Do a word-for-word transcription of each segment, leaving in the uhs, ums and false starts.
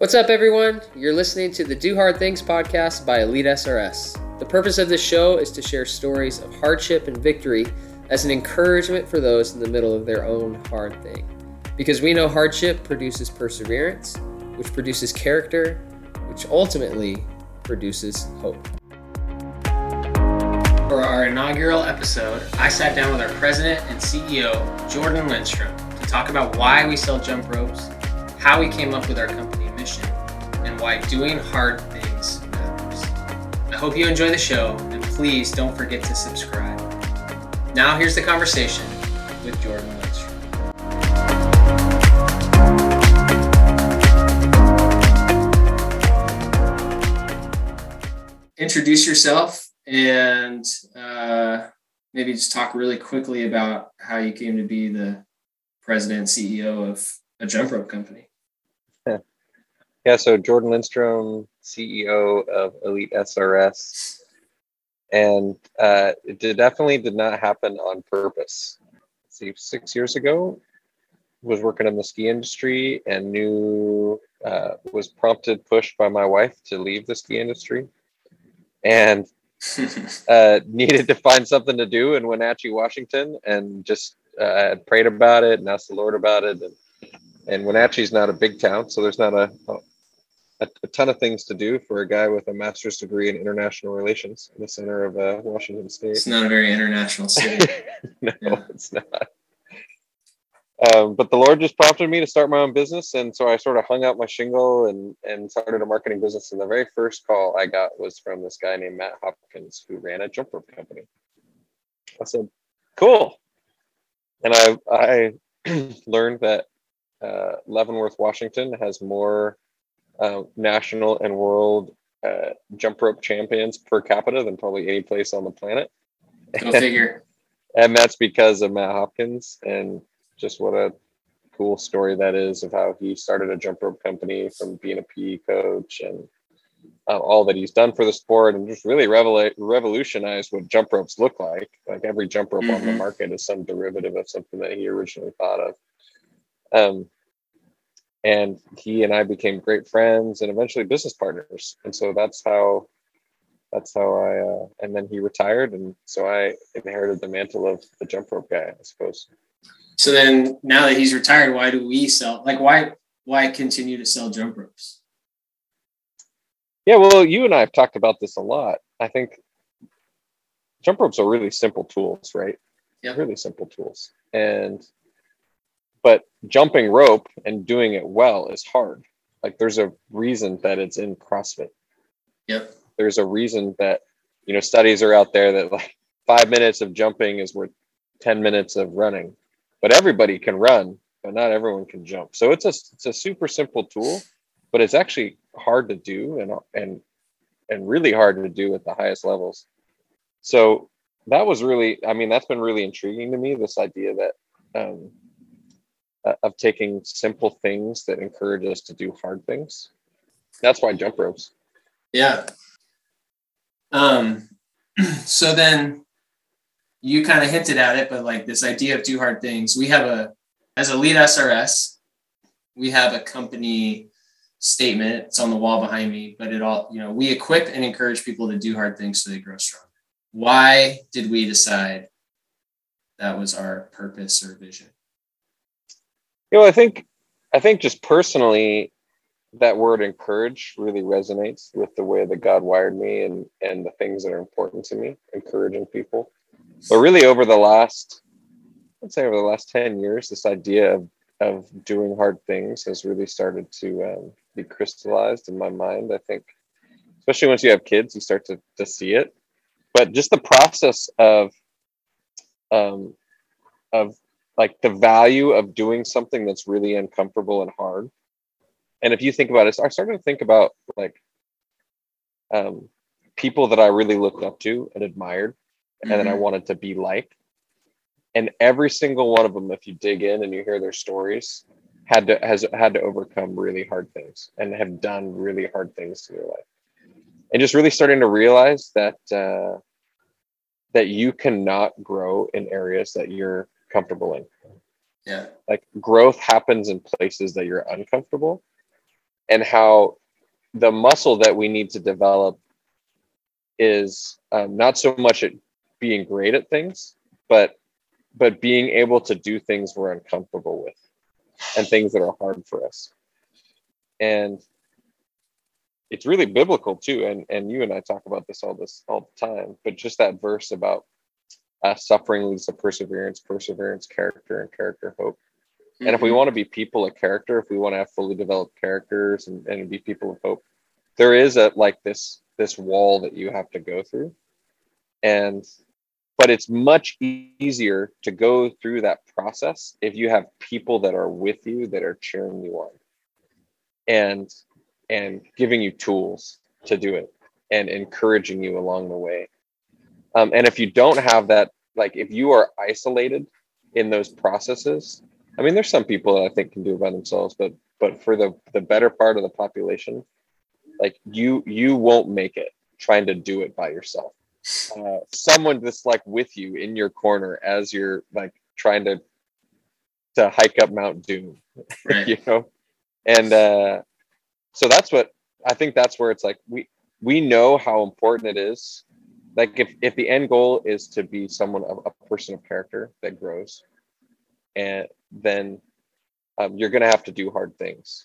What's up, everyone? You're listening to the Do Hard Things podcast by Elite S R S. The purpose of this show is to share stories of hardship and victory as an encouragement for those in the middle of their own hard thing. Because we know hardship produces perseverance, which produces character, which ultimately produces hope. For our inaugural episode, I sat down with our president and C E O, Jordan Lindstrom, to talk about why we sell jump ropes, how we came up with our company mission, and why doing hard things matters. I hope you enjoy the show, and please don't forget to subscribe. Now here's the conversation with Jordan Lindstrom. Introduce yourself and uh, maybe just talk really quickly about how you came to be the president and C E O of a jump rope company. Yeah, so Jordan Lindstrom, C E O of Elite S R S, and uh, it did, definitely did not happen on purpose. Let's see, six years ago, was working in the ski industry and knew, uh, was prompted, pushed by my wife to leave the ski industry, and uh, needed to find something to do in Wenatchee, Washington, and just uh, had prayed about it and asked the Lord about it. And, and Wenatchee's not a big town, so there's not a, a, a ton of things to do for a guy with a master's degree in international relations in the center of uh, Washington State. It's not a very international city. No, Yeah. It's not. Um, but the Lord just prompted me to start my own business. And so I sort of hung out my shingle and, and started a marketing business. And the very first call I got was from this guy named Matt Hopkins, who ran a jump rope company. I said, cool. And I, I learned that uh, Leavenworth, Washington has more uh, national and world uh, jump rope champions per capita than probably any place on the planet. Go figure. And that's because of Matt Hopkins, and just what a cool story that is of how he started a jump rope company from being a P E coach, and uh, all that he's done for the sport, and just really revela- revolutionized what jump ropes look like. Like every jump rope mm-hmm. on the market is some derivative of something that he originally thought of. Um, and he and I became great friends and eventually business partners. And so that's how, that's how I, uh, and then he retired. And so I inherited the mantle of the jump rope guy, I suppose. So then now that he's retired, why do we sell, like why, why continue to sell jump ropes? Yeah, well, you and I have talked about this a lot. I think jump ropes are really simple tools, right? Yeah. Really simple tools. And, but jumping rope and doing it well is hard. Like there's a reason that it's in CrossFit. Yep. There's a reason that, you know, studies are out there that like five minutes of jumping is worth ten minutes of running. But everybody can run, but not everyone can jump. So it's a it's a super simple tool, but it's actually hard to do and and and really hard to do at the highest levels. So that was really, I mean, that's been really intriguing to me, this idea that um, of taking simple things that encourage us to do hard things. That's why jump ropes. Yeah. Um. So then you kind of hinted at it, but like this idea of do hard things, we have a, as Elite S R S, we have a company statement. It's on the wall behind me, but it all, you know, we equip and encourage people to do hard things so they grow stronger. Why did we decide that was our purpose or vision? You know, I think, I think just personally, that word encourage really resonates with the way that God wired me and, and the things that are important to me, encouraging people. But really over the last, I'd say over the last ten years, this idea of, of doing hard things has really started to um, be crystallized in my mind. I think, especially once you have kids, you start to, to see it. But just the process of, um, of like the value of doing something that's really uncomfortable and hard. And if you think about it, I started to think about like um, people that I really looked up to and admired, and mm-hmm. then I wanted to be like. And every single one of them, if you dig in and you hear their stories, had to has had to overcome really hard things and have done really hard things in their life. And just really starting to realize that uh, that you cannot grow in areas that you're comfortable in. Yeah. Like growth happens in places that you're uncomfortable. and how the muscle that we need to develop is um, not so much at being great at things, but but being able to do things we're uncomfortable with and things that are hard for us. And it's really biblical too. And and you and I talk about this all this all the time, but just that verse about uh, suffering leads to perseverance, perseverance, character, and character, hope. Mm-hmm. And if we want to be people of character, if we want to have fully developed characters and, and be people of hope, there is a like this this wall that you have to go through. And but it's much easier to go through that process if you have people that are with you, that are cheering you on and and giving you tools to do it and encouraging you along the way. Um, and if you don't have that, like if you are isolated in those processes, I mean, there's some people that I think can do it by themselves, but but for the the better part of the population, like you you won't make it trying to do it by yourself. Uh, someone that's like with you in your corner as you're like trying to to hike up Mount Doom, right. You know, and uh, so that's what I think. That's where it's like we we know how important it is. Like if if the end goal is to be someone of a person of character that grows, and then um, you're going to have to do hard things.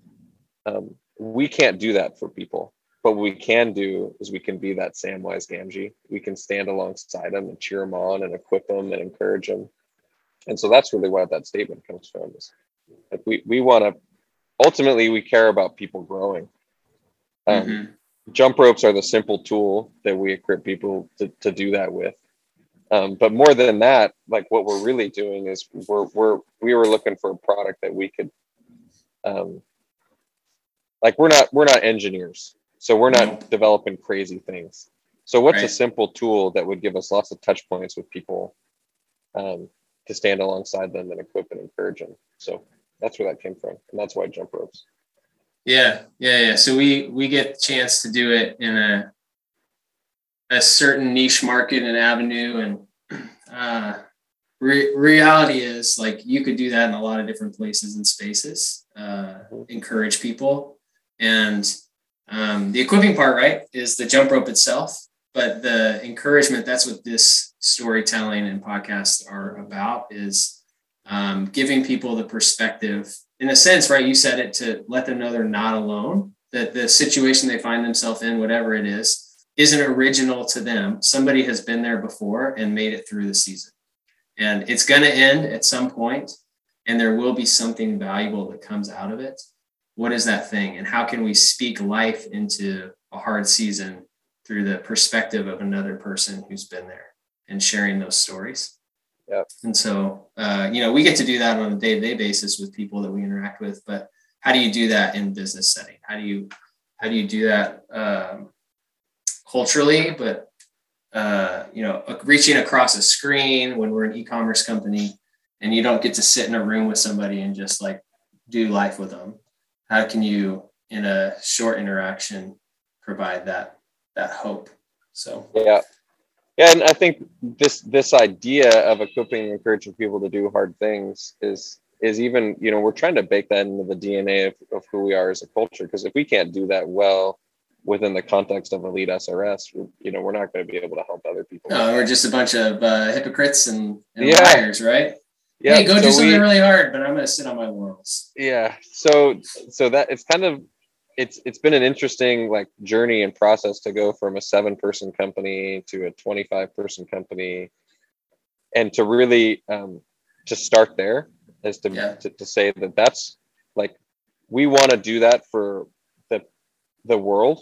Um, we can't do that for people. But what we can do is we can be that Samwise Gamgee. We can stand alongside them and cheer them on and equip them and encourage them. And so that's really what that statement comes from. Is like we, we want to, ultimately, we care about people growing. Um, mm-hmm. Jump ropes are the simple tool that we equip people to, to do that with. Um, but more than that, like what we're really doing is we're, we're, we were looking for a product that we could, um, like we're not, we're not engineers. So we're not nope. developing crazy things. So what's right. a simple tool that would give us lots of touch points with people um, to stand alongside them and equip and encourage them? So that's where that came from. And that's why jump ropes. Yeah, yeah, yeah. So we we get the chance to do it in a a certain niche market and avenue. And uh, re- reality is like you could do that in a lot of different places and spaces, uh, mm-hmm. encourage people. And Um, the equipping part, right, is the jump rope itself, but the encouragement, that's what this storytelling and podcast are about, is um, giving people the perspective, in a sense, right, you said it, to let them know they're not alone, that the situation they find themselves in, whatever it is, isn't original to them. Somebody has been there before and made it through the season. And it's going to end at some point, and there will be something valuable that comes out of it. What is that thing? And how can we speak life into a hard season through the perspective of another person who's been there and sharing those stories? Yep. And so, uh, you know, we get to do that on a day-to-day basis with people that we interact with, but how do you do that in business setting? How do you, how do you do that um, culturally, but, uh, you know, reaching across a screen when we're an e-commerce company and you don't get to sit in a room with somebody and just like do life with them? How can you, in a short interaction, provide that that hope? So yeah, yeah, and I think this this idea of equipping and encouraging people to do hard things is is even, you know, we're trying to bake that into the D N A of, of who we are as a culture. Because if we can't do that well within the context of Elite S R S, you know, we're not going to be able to help other people. No, we're just a bunch of uh, hypocrites and, and yeah. liars, right? Yeah, hey, go so do something we, really hard, but I'm going to sit on my laurels. Yeah. So, so that it's kind of, it's, it's been an interesting like journey and process to go from a seven person company to a twenty-five person company, and to really, um, to start there is to, yeah. to, to say that that's like, we want to do that for the, the world,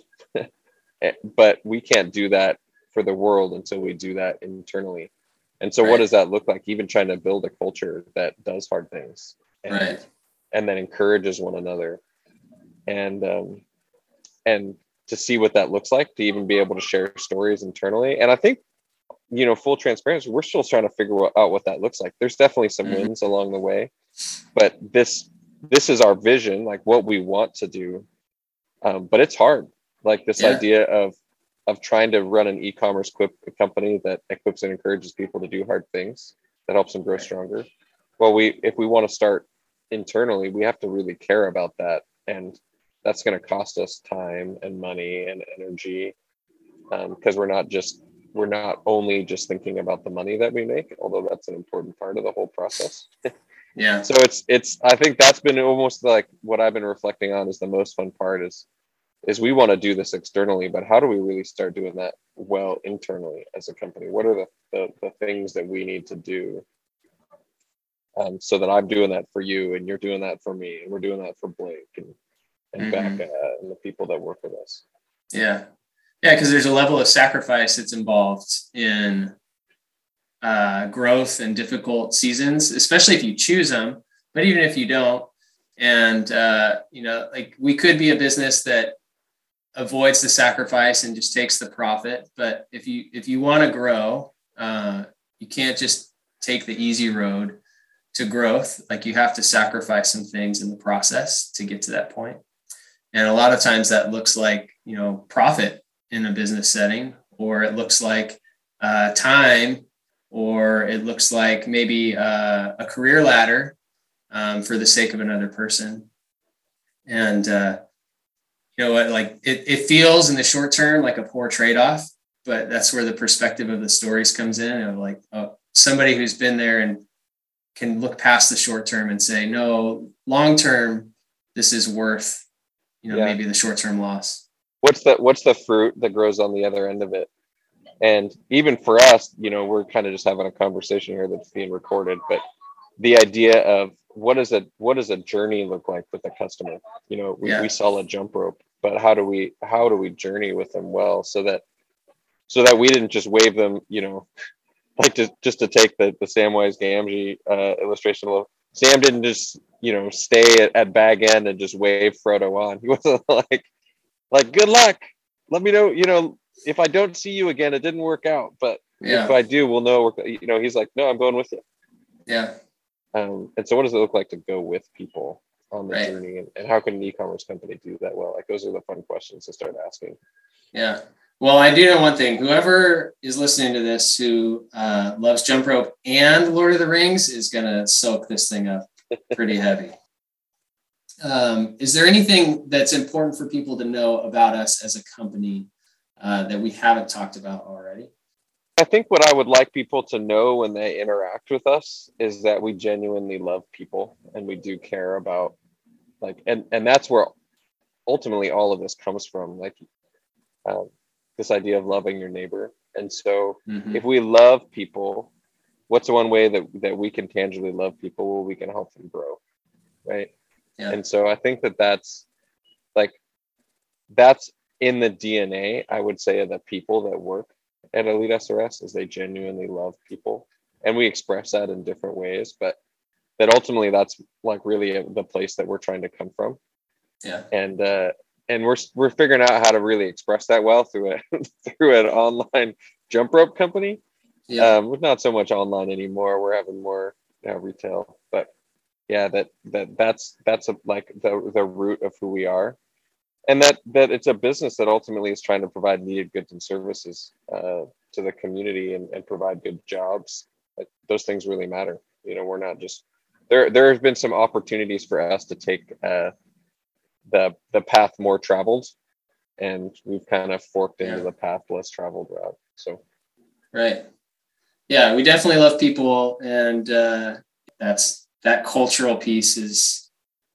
but we can't do that for the world until we do that internally. And so right. what does that look like? Even trying to build a culture that does hard things and, right. and then encourages one another, and, um, and to see what that looks like, to even be able to share stories internally. And I think, you know, full transparency, we're still trying to figure out what that looks like. There's definitely some mm-hmm. wins along the way, but this, this is our vision, like what we want to do. Um, but it's hard. Like this yeah. idea of, of trying to run an e-commerce equip, company that equips and encourages people to do hard things, that helps them grow stronger. Well, we, if we want to start internally, we have to really care about that and, that's going to cost us time and money and energy, because um, we're not just we're not only just thinking about the money that we make, although that's an important part of the whole process. Yeah. So it's it's I think that's been almost like what I've been reflecting on is the most fun part is is we want to do this externally, but how do we really start doing that well internally as a company? What are the the, the things that we need to do, um, so that I'm doing that for you and you're doing that for me and we're doing that for Blake and and Mm-hmm. Becca and the people that work with us. Yeah. Yeah, because there's a level of sacrifice that's involved in uh, growth and difficult seasons, especially if you choose them, but even if you don't. And, uh, you know, like we could be a business that avoids the sacrifice and just takes the profit. But if you, if you want to grow, uh, you can't just take the easy road to growth. Like you have to sacrifice some things in the process to get to that point. And a lot of times that looks like, you know, profit in a business setting, or it looks like uh, time, or it looks like maybe uh, a career ladder um, for the sake of another person. And, uh, you know what, like it, it feels in the short term like a poor trade-off, but that's where the perspective of the stories comes in, of like, oh, somebody who's been there and can look past the short term and say, no, long term, this is worth, you know, yeah. maybe the short term loss. What's the what's the fruit that grows on the other end of it? And even for us, you know, we're kind of just having a conversation here that's being recorded, but the idea of what is a what does a journey look like with a customer? You know, we, yeah. we sell a jump rope, but how do we how do we journey with them well so that so that we didn't just wave them, you know, like to, just to take the the Samwise Gamgee uh, illustration a little. Sam didn't just, you know, stay at, at bag end and just wave Frodo on. He wasn't like like good luck. Let me know, you know, if I don't see you again, it didn't work out, but yeah. if I do, we'll know. You know, he's like, no, I'm going with you. Yeah. Um, and so what does it look like to go with people on the right. journey, and, and how can an e-commerce company do that well? Like those are the fun questions to start asking. Yeah. Well, I do know one thing. Whoever is listening to this who uh, loves jump rope and Lord of the Rings is going to soak this thing up pretty heavy. Um, is there anything that's important for people to know about us as a company uh, that we haven't talked about already? I think what I would like people to know when they interact with us is that we genuinely love people and we do care about, like, and, and that's where ultimately all of this comes from, like um, this idea of loving your neighbor. And so mm-hmm. if we love people, what's the one way that, that we can tangibly love people? Well, we can help them grow, right? Yeah. And so I think that that's like, that's in the D N A, I would say, of the people that work at Elite S R S, is they genuinely love people. And we express that in different ways, but that ultimately that's like really a, the place that we're trying to come from. Yeah. And, uh, and we're, we're figuring out how to really express that well through a, through an online jump rope company. Yeah. Um, not so much online anymore. We're having more you know, retail, but yeah, that, that that's, that's a, like the, the root of who we are. And that, that it's a business that ultimately is trying to provide needed goods and services uh, to the community and, and provide good jobs. Like, those things really matter. You know, we're not just, there, there have been some opportunities for us to take uh, the, the path more traveled, and we've kind of forked into yeah. the path less traveled route. So. Right. Yeah, we definitely love people. And uh, that's, that cultural piece is,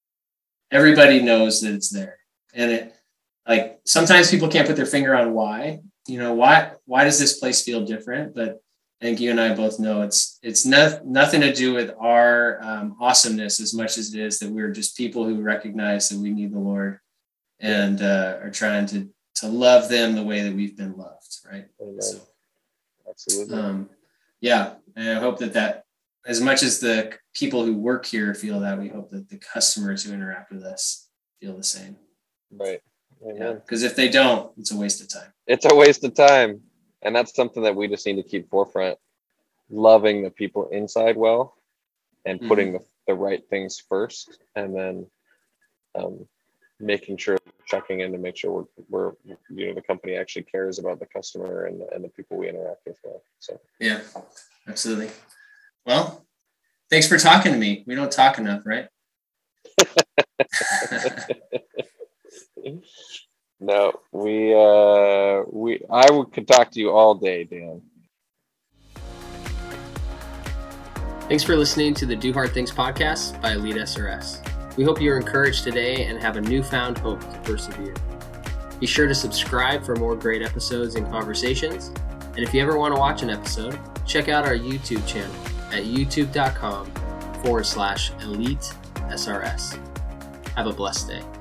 everybody knows that it's there. And it, like, sometimes people can't put their finger on why, you know, why, why does this place feel different? But I think you and I both know it's, it's no, nothing to do with our um, awesomeness as much as it is that we're just people who recognize that we need the Lord and uh, are trying to, to love them the way that we've been loved. Right. Amen. So, absolutely. Um, yeah. And I hope that that, as much as the people who work here feel that, we hope that the customers who interact with us feel the same. Right. Yeah. Because if they don't, it's a waste of time. It's a waste of time. And that's something that we just need to keep forefront. Loving the people inside well and putting mm-hmm. the, the right things first, and then um, making sure checking in to make sure we're, we're, you know, the company actually cares about the customer and, and the people we interact with. Well. So, yeah, absolutely. Well, thanks for talking to me. We don't talk enough, right? No, we uh we I would could talk to you all day, Dan. Thanks for listening to the Do Hard Things podcast by Elite S R S. We hope you're encouraged today and have a newfound hope to persevere. Be sure to subscribe for more great episodes and conversations. And if you ever want to watch an episode, check out our YouTube channel at youtube.com forward slash elite SRS. Have a blessed day.